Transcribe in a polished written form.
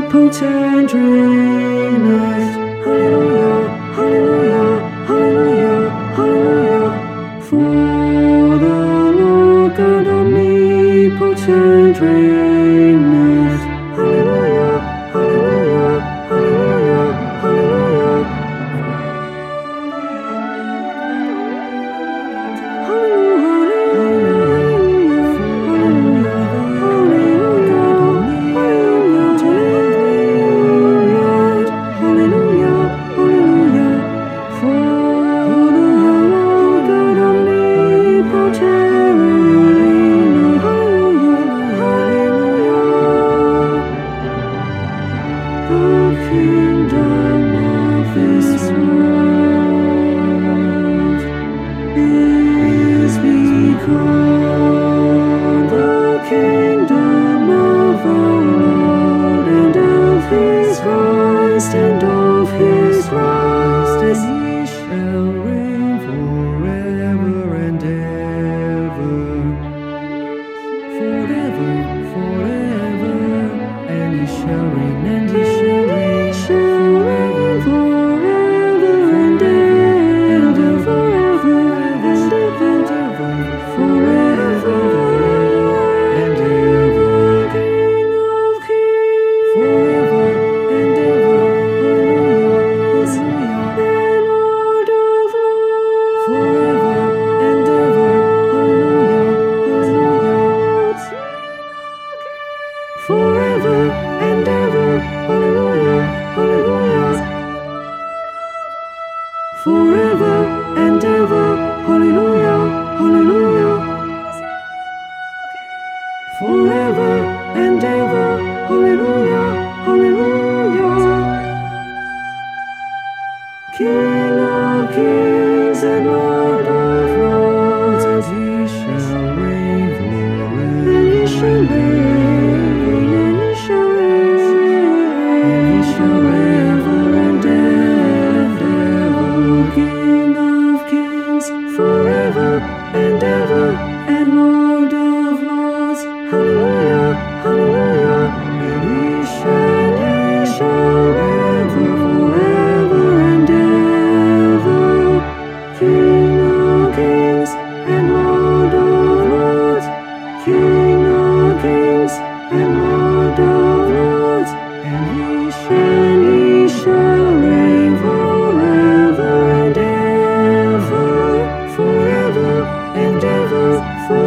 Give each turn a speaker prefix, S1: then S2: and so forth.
S1: omnipotent reigneth. Hallelujah, hallelujah, hallelujah, hallelujah. For the Lord God omnipotent reigneth. Hallelujah, hallelujah, hallelujah, hallelujah. And of his Christ, and he shall reign forever and ever, forever, forever, and he shall reign, and he shall reign, forever and ever, forever and ever, forever and ever, King of kings, forever and ever. Forever and ever, hallelujah, hallelujah. Forever and ever, hallelujah, hallelujah. Forever and ever, hallelujah, hallelujah. King of kings and Lord of lords, and he shall reign forever, and he shall reign. Forever and ever, and Lord of lords, hallelujah, hallelujah, and he shall reign forever and ever, King of kings and Lord of lords, King of kings and Lord of lords, and he shall reign forever and ever. Forever and ever,